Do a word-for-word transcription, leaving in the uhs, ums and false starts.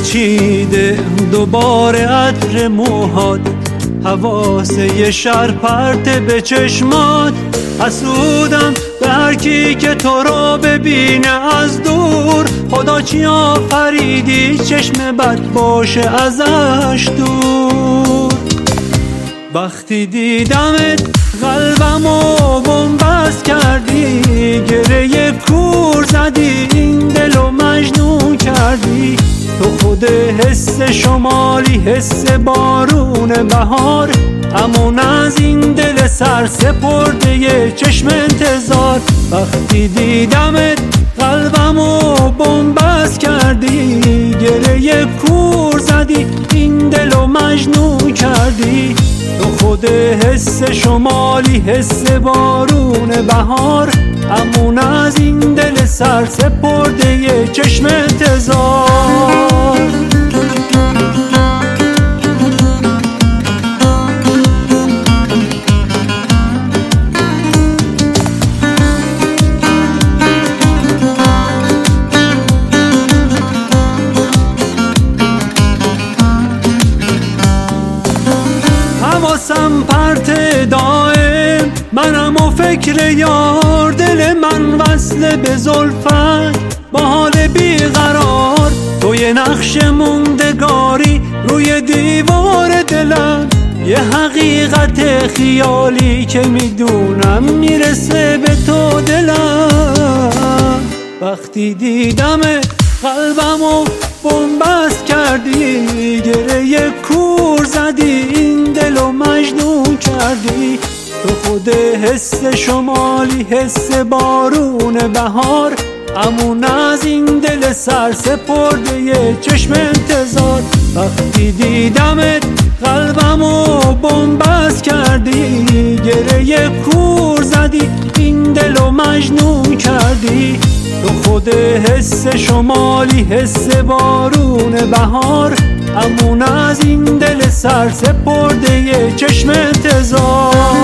پیچیده دوباره عطر موهات، حواسه شهر پرته به چشمات. حسودم به هر کی که تو رو ببینه از دور، خدا چی آفریدی چشم بد باشه ازش دور. وقتی دیدمت قلبمو بنبست کردی، گریه کور زدی این دلو مجنون کردی. تو خود حس شمالی، حس بارون بهار، امون از این دل سر سپرده یه چشم انتظار. وقتی دیدمت قلبمو بنبست کردی، گریه کور زدی این دلو مجنون کردی. تو خود حس شمالی، حس بارون بهار، امون از این دل سر سپرده یه چشم انتظار. حواسم پرت دائم، منم و فکر یار، دل من وصل به زلفت با حال بیقرار. تو یه نقش موندگاری روی دیوار دلم، یه حقیقت خیالی که میدونم میرسه به تو دلم. وقتی دیدمت قلبمو بنبست کردی، گریه کور زدی این دلو مجنون کردی. تو خود حس شمالی، حس بارون بهار، امون از این دل سر سپرده یه چشم انتظار. وقتی دیدمت قلبمو بنبست کردی، گریه کور زدی این دلو مجنون کردی. تو خود حس شمالی، حس بارون بهار، امون از این دل سر سپرده یه چشم انتظار.